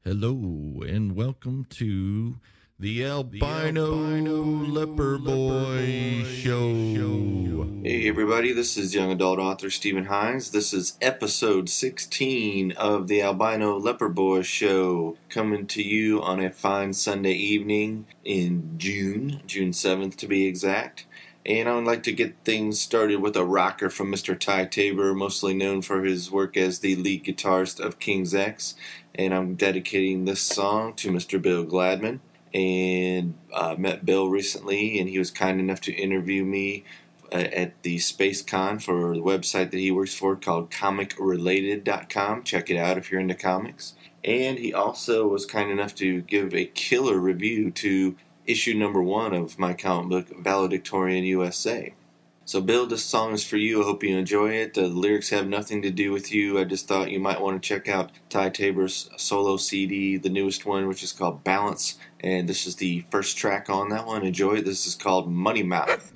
Hello and welcome to the Albino Leper Boy Show. Hey everybody, this is young adult author Stephen Hines. This is episode 16 of the Albino Leper Boy Show, coming to you on a fine Sunday evening in June 7th to be exact. And I would like to get things started with a rocker from Mr. Ty Tabor, mostly known for his work as the lead guitarist of King's X. And I'm dedicating this song to Mr. Bill Gladman. And met Bill recently, and he was kind enough to interview me at the Space Con for the website that he works for called comicrelated.com. Check it out if you're into comics. And he also was kind enough to give a killer review to issue number 1 of my comic book, Valedictorian USA. So Bill, this song is for you. I hope you enjoy it. The lyrics have nothing to do with you. I just thought you might want to check out Ty Tabor's solo CD, the newest one, which is called Balance. And this is the first track on that one. Enjoy it. This is called Money Mouth.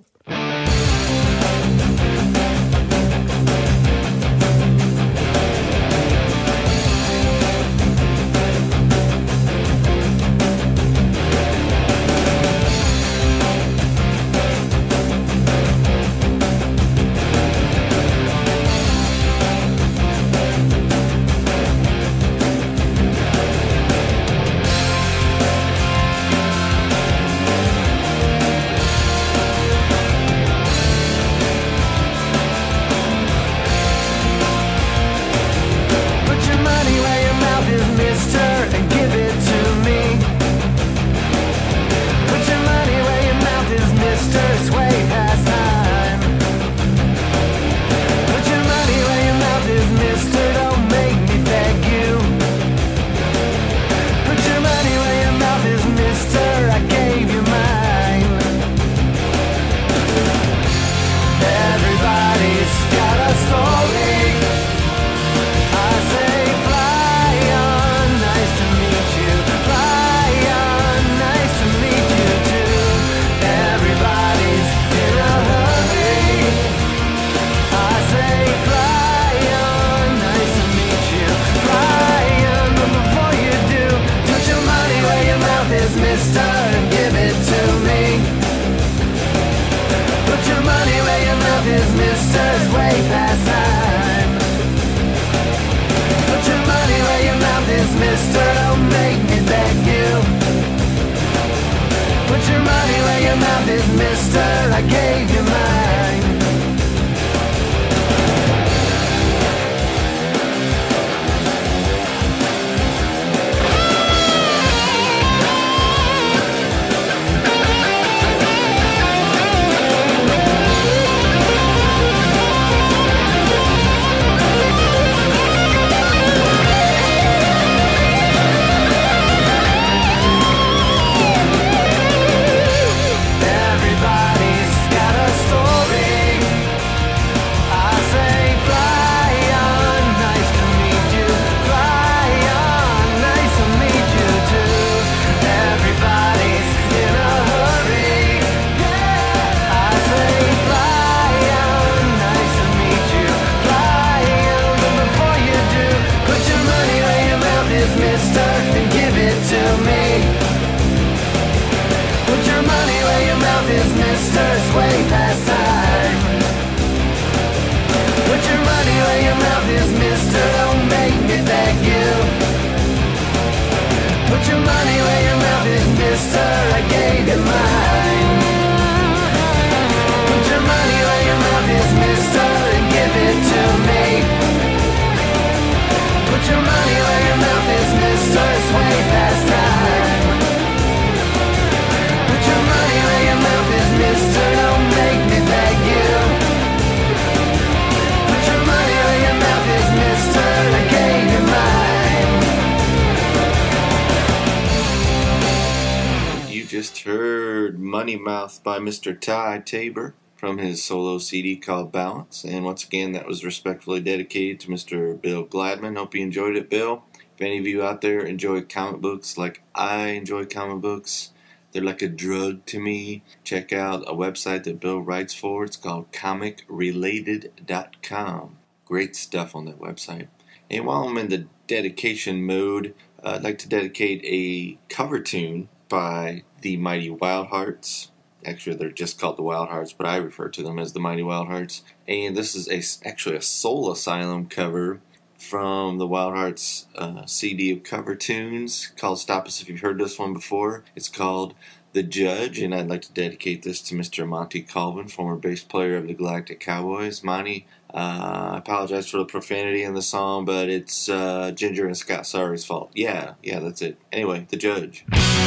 Money Mouth by Mr. Ty Tabor from his solo CD called Balance. And once again, that was respectfully dedicated to Mr. Bill Gladman. Hope you enjoyed it, Bill. If any of you out there enjoy comic books like I enjoy comic books, they're like a drug to me. Check out a website that Bill writes for. It's called comicrelated.com. Great stuff on that website. And while I'm in the dedication mode, I'd like to dedicate a cover tune by the Mighty Wildhearts. Actually, they're just called the Wildhearts, but I refer to them as the Mighty Wildhearts. And this is actually a Soul Asylum cover from the Wildhearts CD of cover tunes called Stop Us If You've Heard This One Before. It's called The Judge, and I'd like to dedicate this to Mr. Monty Colvin, former bass player of the Galactic Cowboys. Monty, I apologize for the profanity in the song, but it's Ginger and Scott Sorry's fault. Yeah, that's it. Anyway, The Judge.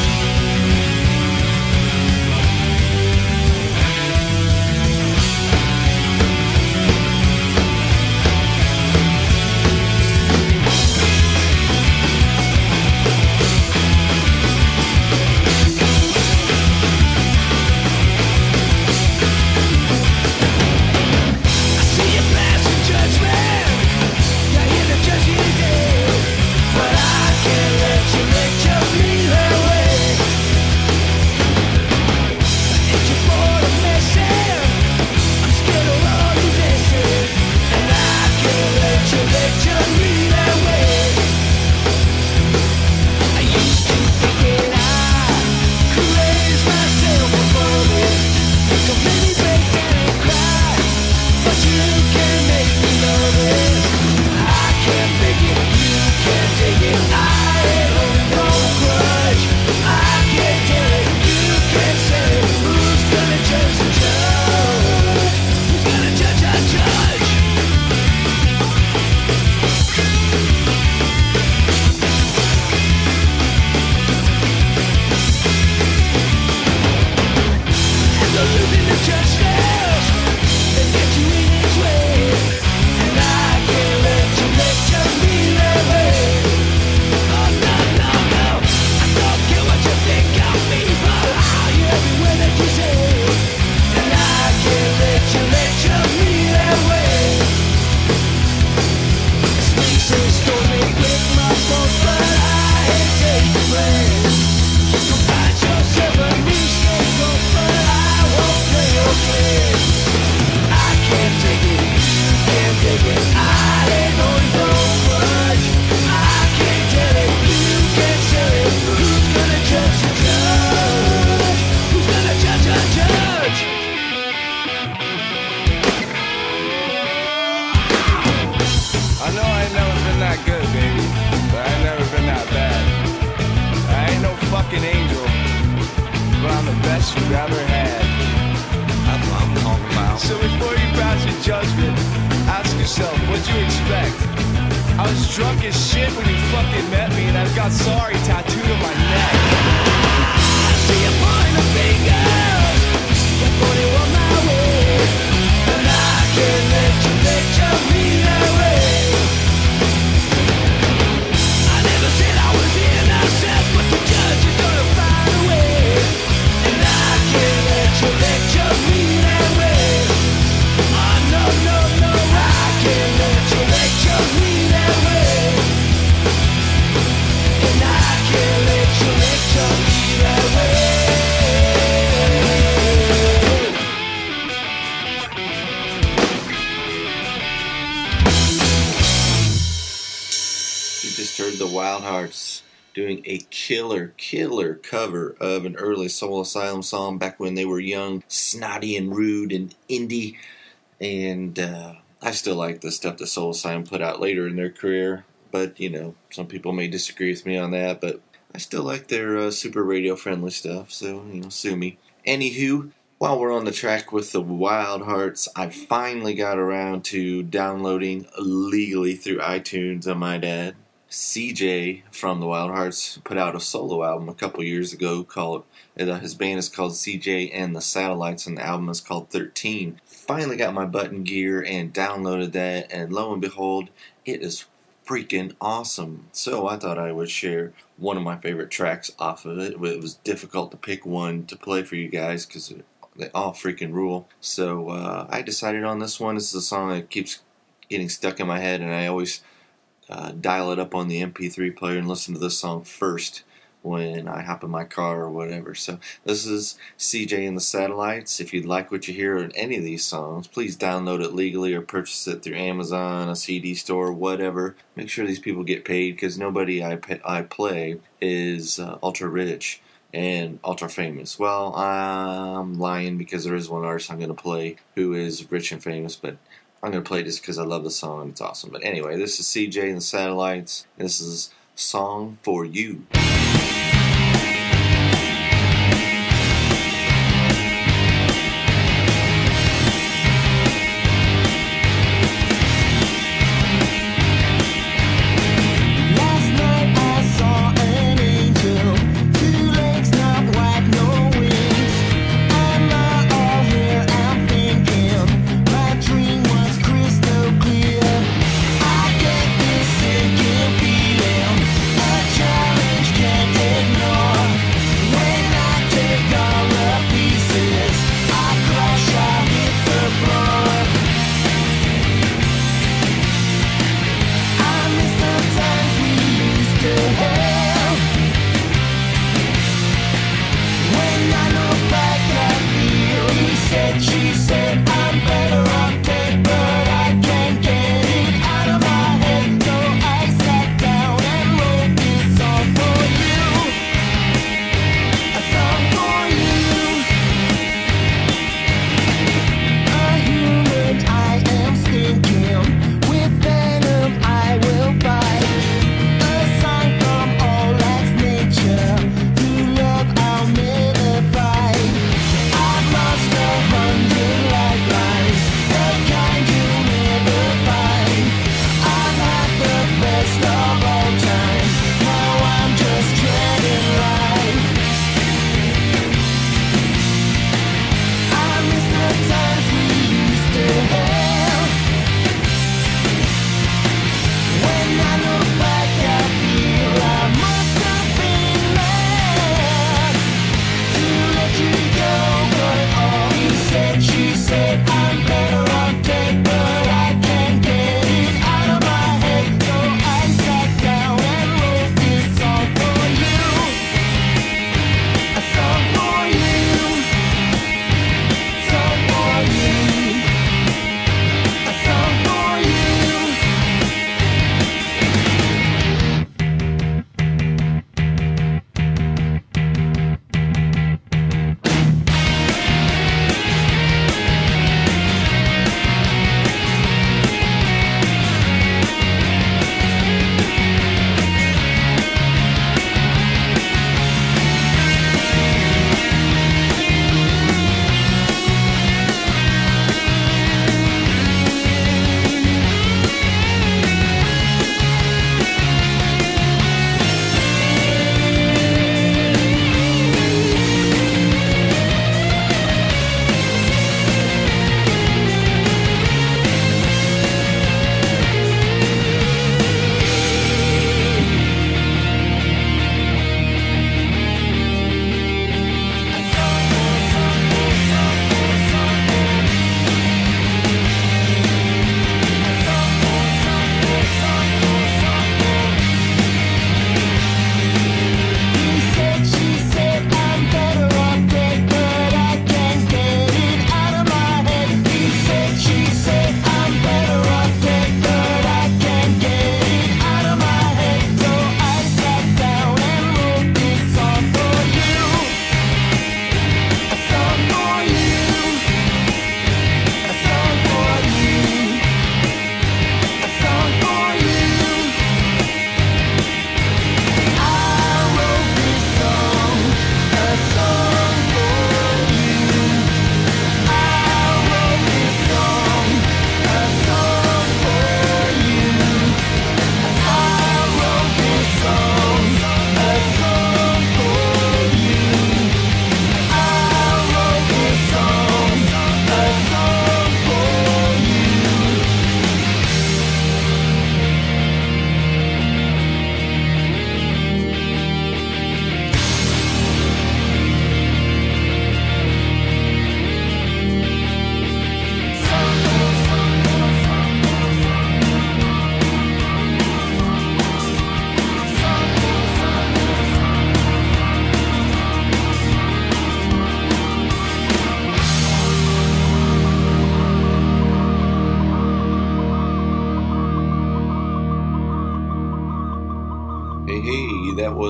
The Wildhearts doing a killer cover of an early Soul Asylum song back when they were young, snotty and rude and indie. And I still like the stuff that Soul Asylum put out later in their career. But, some people may disagree with me on that. But I still like their super radio-friendly stuff. So, sue me. Anywho, while we're on the track with the Wildhearts, I finally got around to downloading legally through iTunes, I might add, CJ from the Wildhearts put out a solo album a couple years ago called, his band is called CJ and the Satellites, and the album is called 13. Finally got my button gear and downloaded that, and lo and behold, it is freaking awesome. So I thought I would share one of my favorite tracks off of it. It was difficult to pick one to play for you guys because they all freaking rule. So I decided on this one. This is a song that keeps getting stuck in my head, and I always dial it up on the MP3 player and listen to this song first when I hop in my car or whatever. So this is CJ and the Satellites. If you like what you hear in any of these songs, please download it legally or purchase it through Amazon, a CD store, whatever. Make sure these people get paid, because nobody I play is ultra rich and ultra famous. Well, I'm lying, because there is one artist I'm going to play who is rich and famous, but I'm going to play it just because I love the song and it's awesome. But anyway, this is CJ and the Satellites. This is Song for You. Challenge.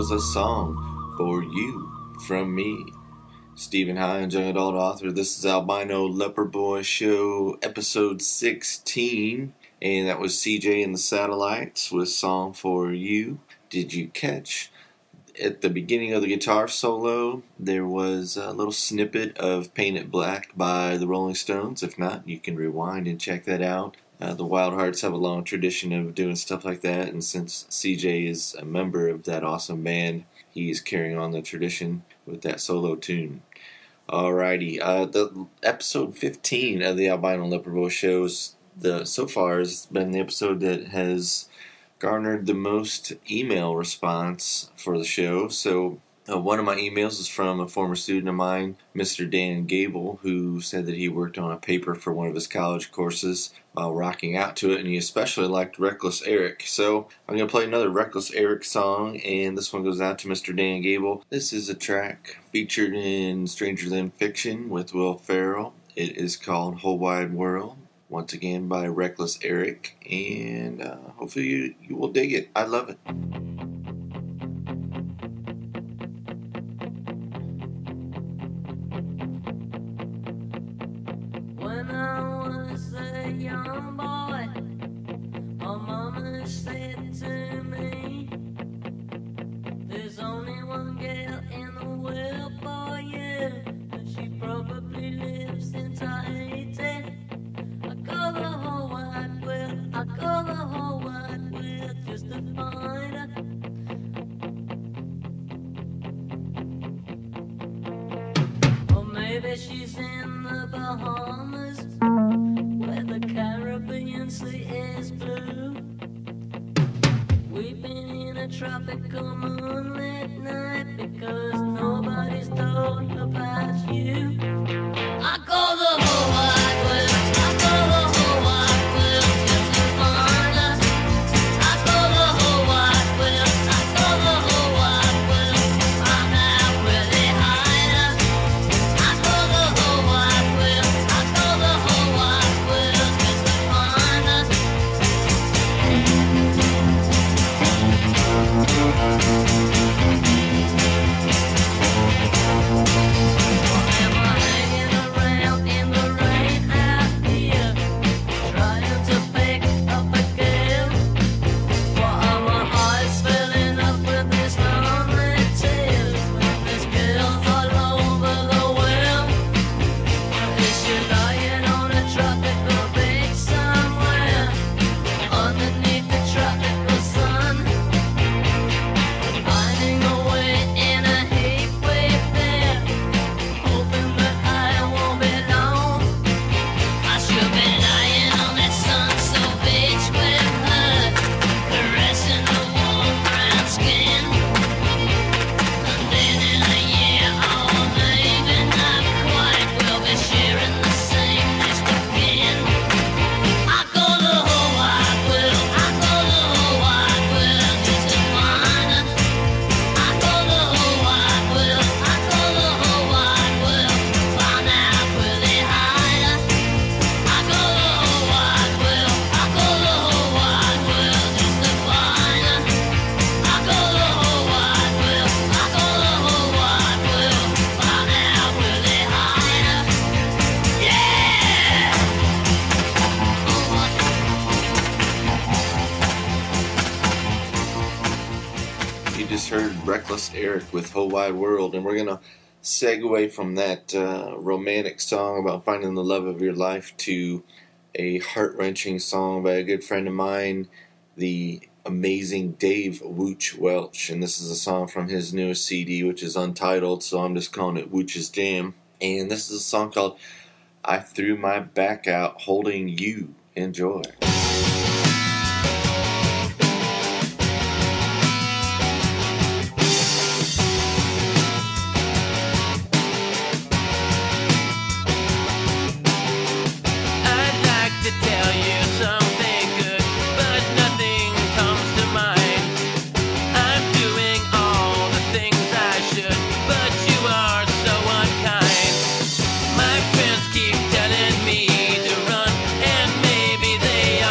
was a song for you from me, Stephen Hines, young adult author. This is Albino Leper Boy Show, episode 16, and that was CJ and the Satellites with Song for You. Did you catch at the beginning of the guitar solo, there was a little snippet of Paint It Black by the Rolling Stones? If not, you can rewind and check that out. The Wild Hearts have a long tradition of doing stuff like that, and since CJ is a member of that awesome band, he is carrying on the tradition with that solo tune. Alrighty, the episode 15 of the Albino Leper Boy Show so far has been the episode that has garnered the most email response for the show. So one of my emails is from a former student of mine, Mr. Dan Gable, who said that he worked on a paper for one of his college courses while rocking out to it, and he especially liked Reckless Eric. So I'm going to play another Reckless Eric song, and this one goes out to Mr. Dan Gable. This is a track featured in Stranger Than Fiction with Will Ferrell. It is called Whole Wide World, once again by Reckless Eric, and hopefully you will dig it. I love it. When I was a young boy, my mama said to me, there's only one girl in the world for you, and she probably lived since I 18. I go the whole wide world just to find her. Or maybe she's in the Bahamas, where the Caribbean Sea is blue. We've been in a tropical moonlit night because nobody's told about you. I go the whole wide world. I go the whole wide world just to find her. I go the whole wide world. I go the whole wide world to find out where they hide her. I go the whole wide world. I go the whole wide world just to find her. Am I hanging around in the rain out here, trying to pick up a girl? Or are my eyes filling up with these lonely tears when there's girls all over the world? Or is she lying on a tropical beach somewhere, underneath the tropical sun, hiding away in a heat wave there, hoping that I won't be long? I should be lying on that sun-soaked beach with her, caressing her warm brown skin. And then in a year, or maybe not quite, we'll be sharing the same nest again. I go the whole wide world. I go the whole wide world just to find her. I go the whole wide world. I go the whole wide world to find out where they hide her. I go the whole wide world. I go the whole wide world just to find her. I go the whole wide world. I go the whole wide world to find out where they hide her. Yeah! You just heard Reckless Eric with Whole Wide World, and we're going to segue from that romantic song about finding the love of your life to a heart-wrenching song by a good friend of mine, the amazing Dave Wooch Welch. And this is a song from his newest CD, which is untitled, so I'm just calling it Wooch's Jam. And this is a song called I Threw My Back Out Holding You. Enjoy. I'd like to tell you something good, but nothing comes to mind. I'm doing all the things I should, but you are so unkind. My friends keep telling me to run, and maybe they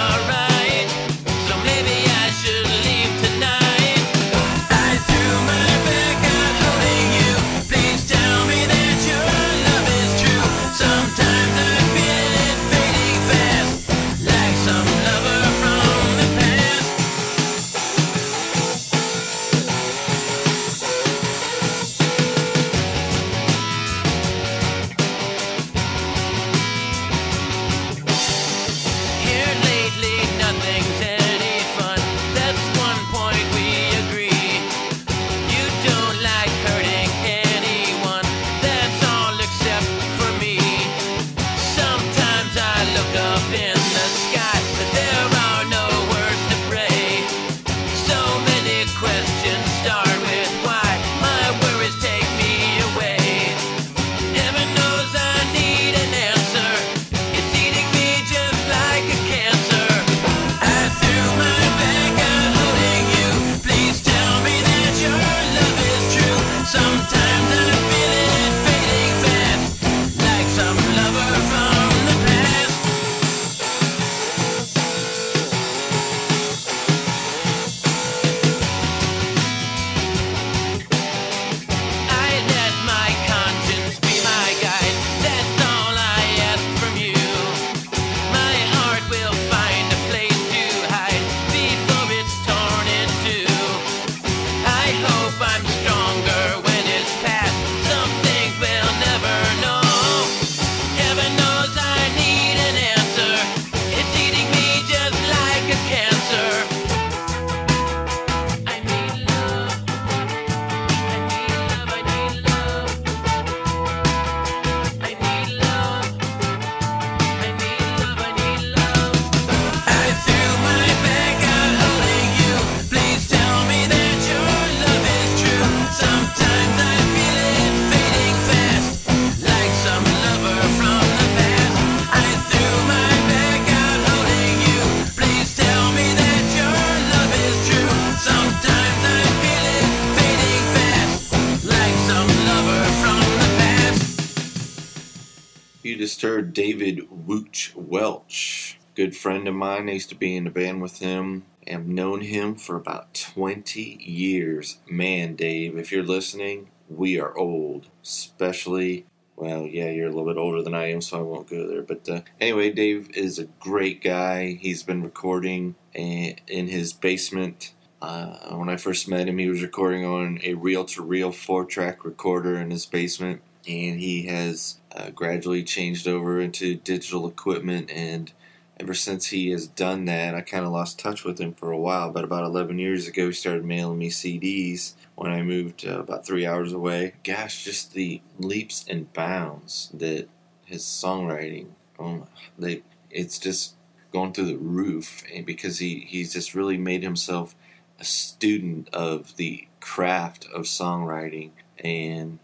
hope I'm stronger when it's past. Some things we'll never know. Heaven knows I need an answer. It's eating me just like a cancer. I need love. I need love. I need love. I need love. I need love. I need love. I threw my back out holding you. Please tell me that your love is true. Sometimes I feel it fading fast, like some lover from the past. I threw my back out holding you. Please tell me that your love is true. Sometimes I feel it fading fast, like some lover from the past. You just heard David Wooch Welch. Good friend of mine. I used to be in a band with him. I've known him for about 20 years. Man, Dave, if you're listening, we are old. Especially, well, yeah, you're a little bit older than I am, so I won't go there. But anyway, Dave is a great guy. He's been recording in his basement. When I first met him, he was recording on a reel-to-reel 4-track recorder in his basement. And he has gradually changed over into digital equipment. And ever since he has done that, I kind of lost touch with him for a while. But about 11 years ago, he started mailing me CDs when I moved about 3 hours away. Gosh, just the leaps and bounds that his songwriting, it's just going through the roof. And because he's just really made himself a student of the craft of songwriting. And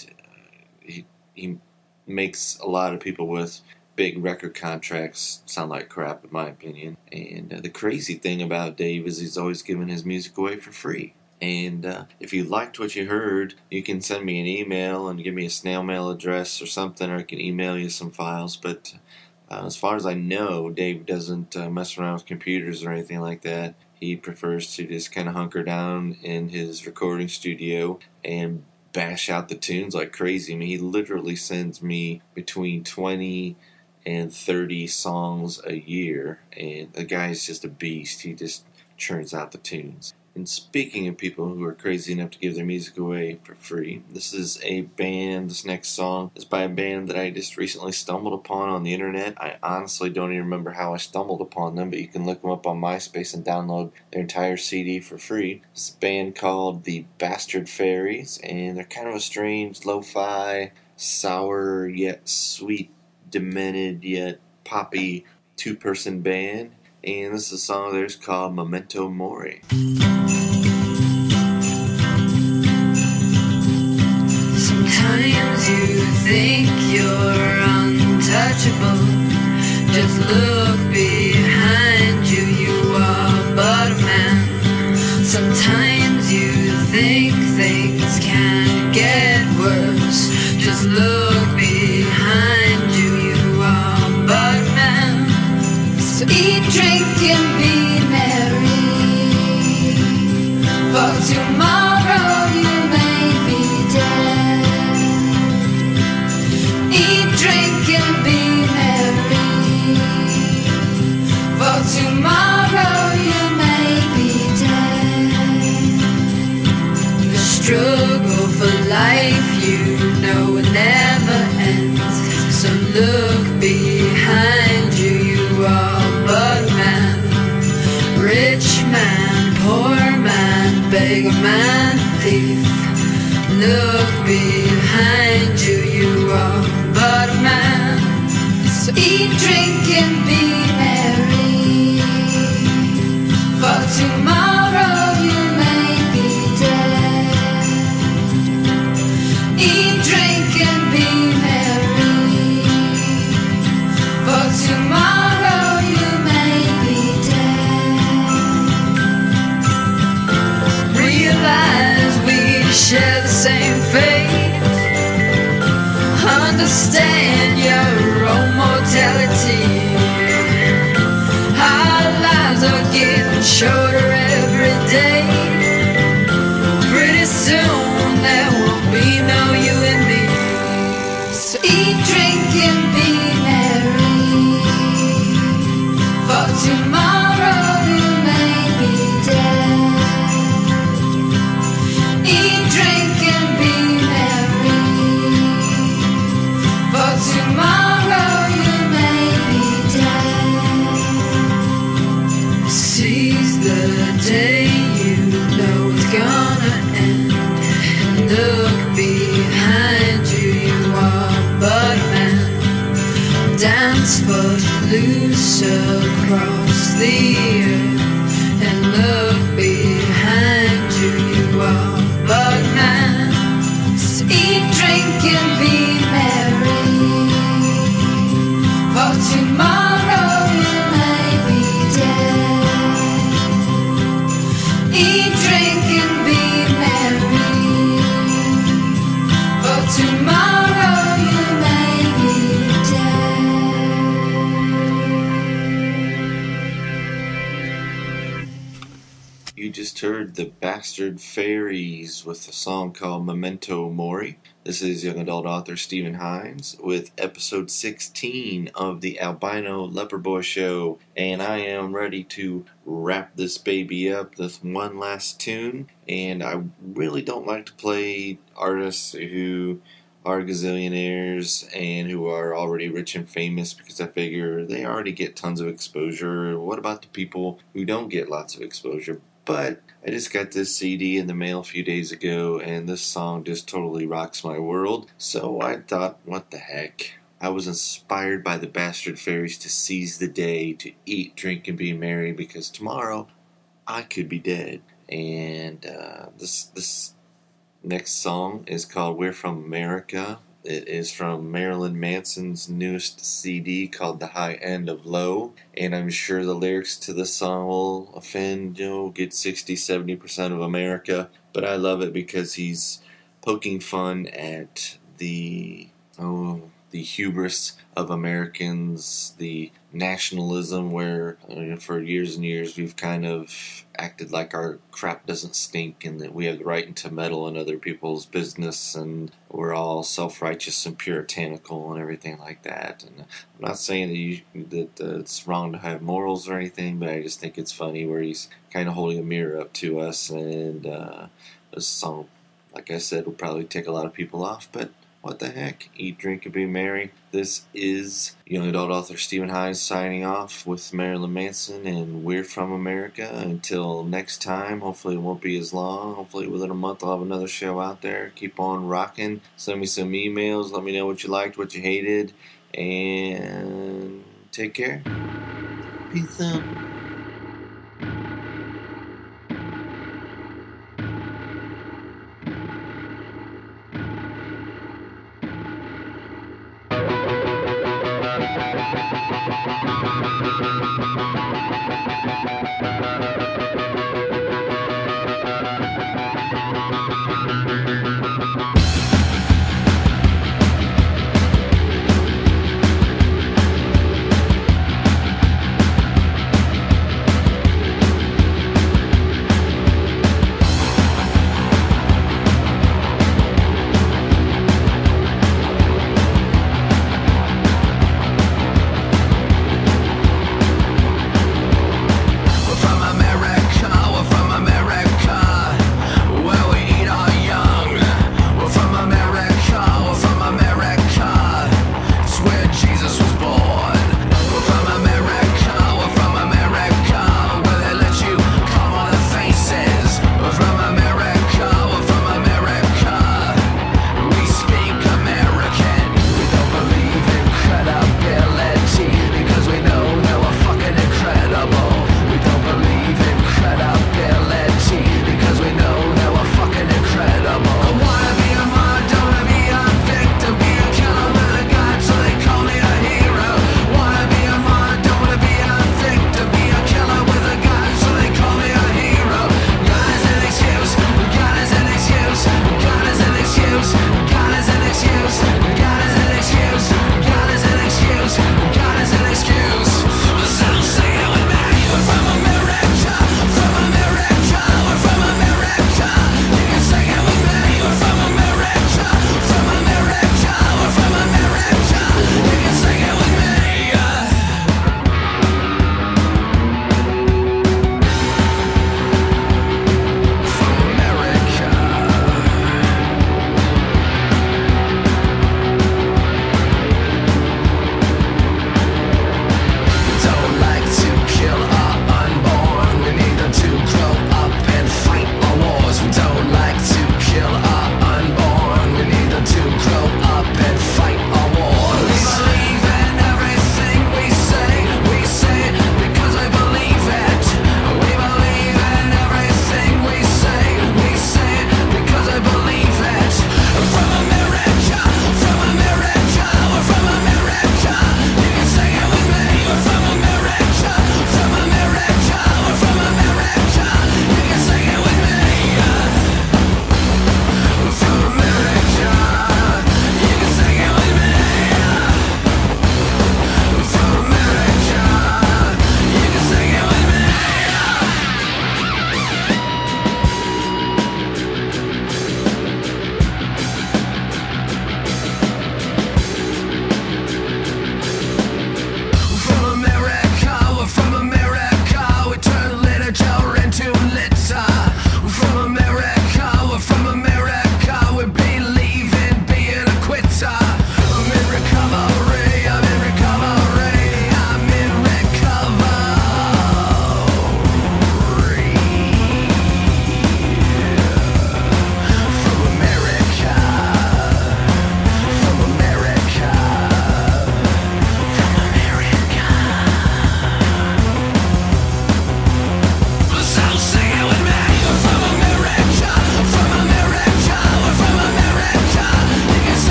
he makes a lot of people with big record contracts sound like crap, in my opinion. And the crazy thing about Dave is he's always giving his music away for free. And if you liked what you heard, you can send me an email and give me a snail mail address or something, or I can email you some files. But as far as I know, Dave doesn't mess around with computers or anything like that. He prefers to just kind of hunker down in his recording studio and bash out the tunes like crazy. I mean, he literally sends me between 20 and 30 songs a year, and the guy's just a beast. He just churns out the tunes. And speaking of people who are crazy enough to give their music away for free, this is a band, this next song is by a band that I just recently stumbled upon on the internet. I honestly don't even remember how I stumbled upon them, but you can look them up on MySpace and download their entire CD for free. It's a band called the Bastard Fairies, and they're kind of a strange, lo-fi, sour yet sweet, demented yet poppy two-person band. And this is a song of theirs called Memento Mori. Sometimes you think you're untouchable. Just look behind you, you are but a man. Sometimes you think things can get worse. Just look behind you, you are but a man. So eat, drink, and be merry, for tomorrow you may be dead. Eat, drink, and be merry, for tomorrow you may be dead. The struggle for life, you know, it never ends. So look behind you, you are but a man. Rich man, poor man, beggar man, thief. Look behind you, you are but a man. So eat, drink, and be merry, for tomorrow you may be dead. Eat, drink, and be merry, for tomorrow you may be dead. Realize we share the same fate. Understand your own mortality. Our lives are getting shorter every day. Pretty soon there won't be no you and me. So eat, drink, and be merry, for tomorrow you may be dead. Eat, drink, but loose across the earth. And look behind you, you are but man. So eat, drink, and be merry, for tomorrow you may be dead. Eat, drink, and be merry, for tomorrow you may be dead. You just heard the Bastard Fairies with a song called Memento Mori. This is young adult author Stephen Hines with episode 16 of the Albino Leper Boy Show. And I am ready to wrap this baby up with one last tune. And I really don't like to play artists who are gazillionaires and who are already rich and famous, because I figure they already get tons of exposure. What about the people who don't get lots of exposure? But I just got this CD in the mail a few days ago, and this song just totally rocks my world. So I thought, what the heck? I was inspired by the Bastard Fairies to seize the day, to eat, drink, and be merry, because tomorrow I could be dead. And this next song is called We're From America. It is from Marilyn Manson's newest CD called The High End of Low. And I'm sure the lyrics to this song will offend, get 60-70% of America. But I love it because he's poking fun at the hubris of Americans, the nationalism where for years and years we've kind of acted like our crap doesn't stink and that we have the right to meddle in other people's business and we're all self-righteous and puritanical and everything like that. And I'm not saying that it's wrong to have morals or anything, but I just think it's funny where he's kind of holding a mirror up to us. And this song, like I said, will probably tick a lot of people off, but what the heck? Eat, drink, and be merry. This is young adult author Stephen Hines signing off with Marilyn Manson and We're From America. Until next time, hopefully it won't be as long. Hopefully within a month I'll have another show out there. Keep on rocking. Send me some emails. Let me know what you liked, what you hated. And take care. Peace out.